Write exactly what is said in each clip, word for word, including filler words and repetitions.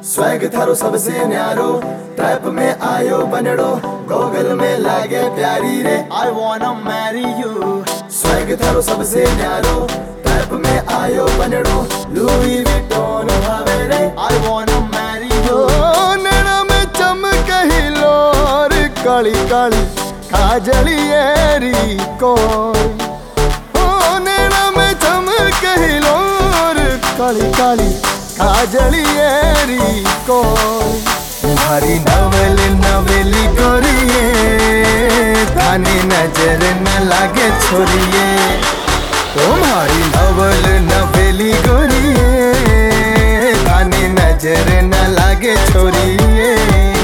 Swag थारो सबसे न्यारो, ट्रैप में आयो बनड़ो, गोगल में लागे प्यारी रे, I wanna marry you। Swag थारो सबसे न्यारो, ट्रैप में आयो बनड़ो, लुई विटोन भावे रे, I wanna marry you। नैना में चमक हिलोर, काली काली काजलिएरी कोई, नैना में चमक हिलोर, काली काली काजलिएरी कोई। भारी नवल नवेली गोरिए, थाने नजर न लागे छोरिए। तुम्हारी नवल नवेली गोरिए, थाने नजर न लागे छोरिए।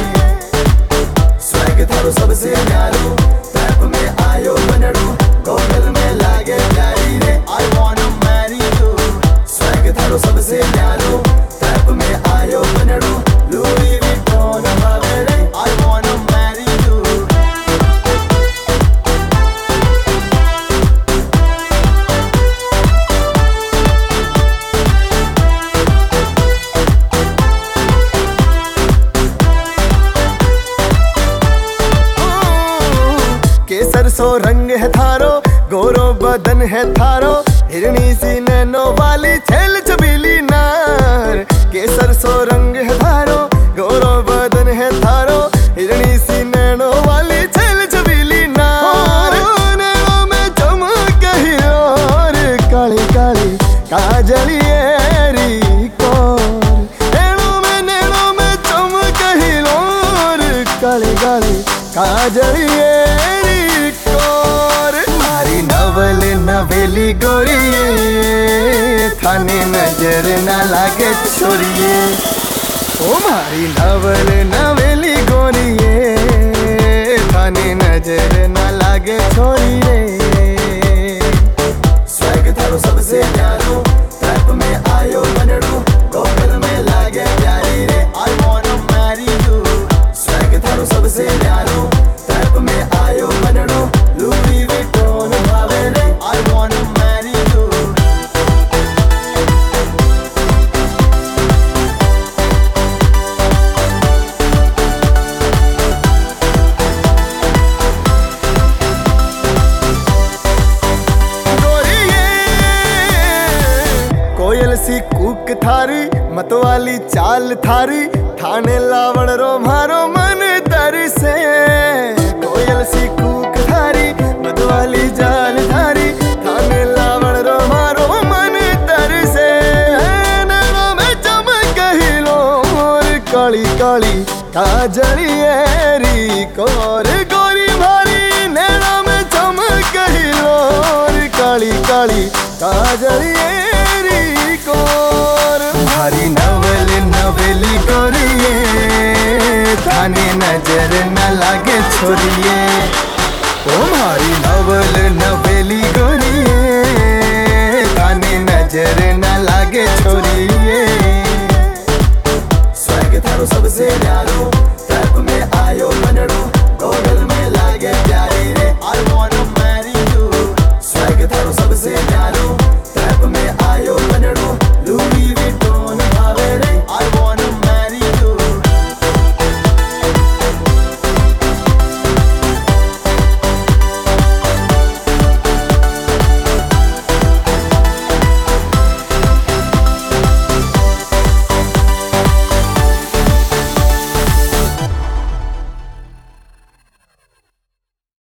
स्वैग थारो सबसे न्यारो, ट्रैप में आयो बनड़ो, गोगल में लागे प्यारी रे, I wanna marry you। Swag थारो सबसे न्यारो, ट्रैप में आयो बनड़ो, लुई विटोन भावे रे, I wanna marry you। केसर सो रंग है थारो, गोरो बदन है थारो, हिरणी सी नैनो वाली छेल छबीली नार। केसर सो रंग है थारो, गोरो बदन है थारो, हिरणी सी नैनो वाली छेल छबीली नार। नैनों में चमक हिलोर, काली काली काजलिएरी कोर। नैनों में नैनों में चमक हिलोर, काली काली काजलिएरी कोर। मारी नवल नवेली गोरिए, थाने नजर न लागे छोरिए। ओ मारी नवल नवेली गोरिए, थाने नजर न लागे छोरिए। स्वैग थारो सबसे न्यारो, ट्रैप में आयो बनड़ो, गोगल में लागे प्यारी रे, I wanna marry you। Swag थारो सबसे न्यारो, ट्रैप में आयो बनड़ो, लुई विटोन भावे रे, I wanna marry you। कोयल सी कूक थारी, मतवाली चाल थारी, थाने लावण रो मारो मन तरसे। कोयल सी कूक थारी, मतवाली चाल थारी, थाने लावण रो मारो मन तरसे। नैनों में चमक हिलोर, काली काली काजलिएरी कोर। गोरी भारी नैनों में चमक हिलोर, काली काली काजलिएरी कोर। भारी नवल नवेली गोरिए, थाने नजर न लागे छोरिए। तुम्हारी नवल नवेली गोरिए, थाने नजर न